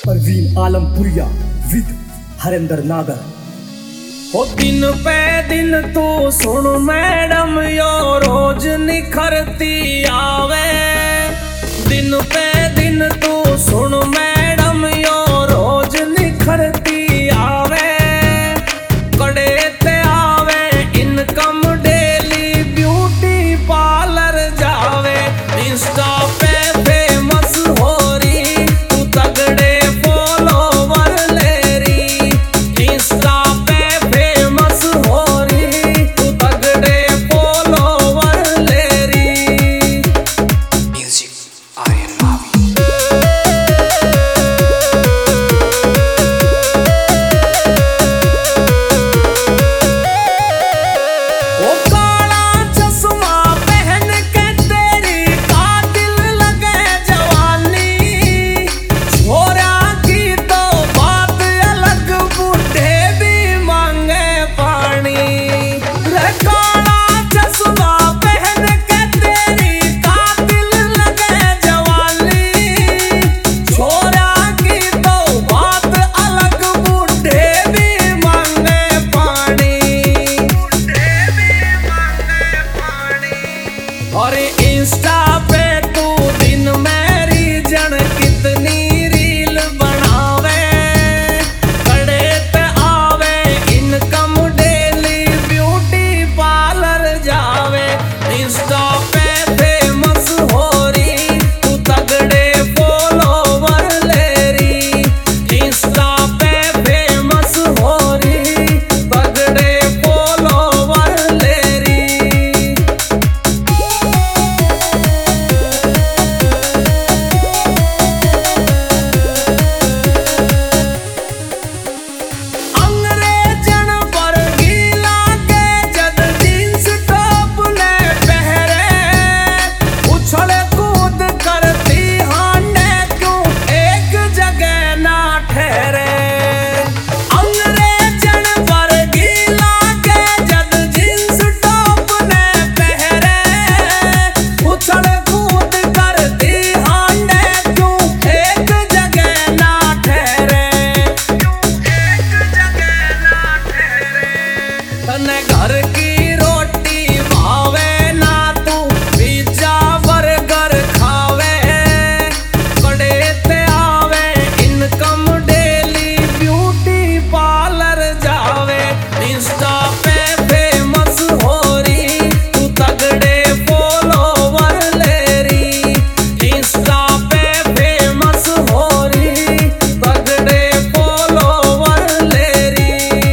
Parveen आलमपुरिया with Harinder नागर। ओ दिन पे दिन तू सुन मैडम यो रोज निखरती आवे। दिन पे दिन तू सुन मैडम यो रोज निखरती आवे। कड़े ते आवे इनकम डेली ब्यूटी पार्लर जावे। इंस्टा पे फेमस हो रही तू तगड़े फॉलोवर ले रही। इंस्टा और इंस्टा पे तू दिन में रीजन कितनी रील बनावे। कड़े पे आवे इनकम डेली ब्यूटी पार्लर जावे। इंस्टा पे फेमस हो रही तू तगड़े फॉलोवर ले रही। इंस्टा पे फेमस हो रही तगड़े फॉलोवर ले रही। घर की रोटी भावे ना तू पिज्जा बर्गर खावे। कड़े ते आवे इनकम डेली ब्यूटी पार्लर जावे। इंस्टा पे फेमस हो रही तू तगड़े फॉलोवर ले रही। इंस्टा पे फेमस हो रही तगड़े फॉलोवर ले रही।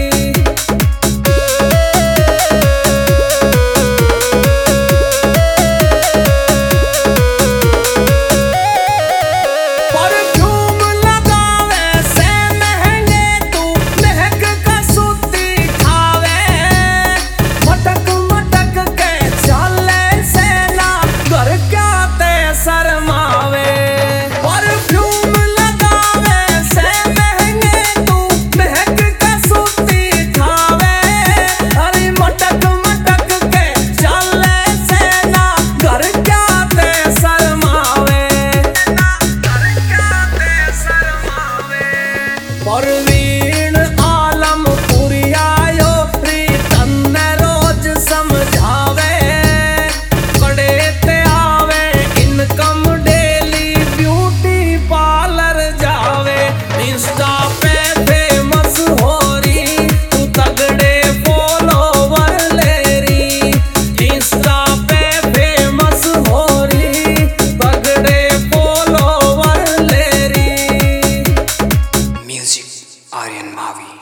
परवीन आलमपुरिया यो प्रीतम ने रोज समझावे। कड़े ते आवे इनकम डेली ब्यूटी पार्लर जावे। इंस्टा पे फेमस हो रही तू तगड़े फॉलोवर ले रही। इंस्टा पे फेमस हो रही तगड़े फॉलोवर ले रही। Aryan Mavi।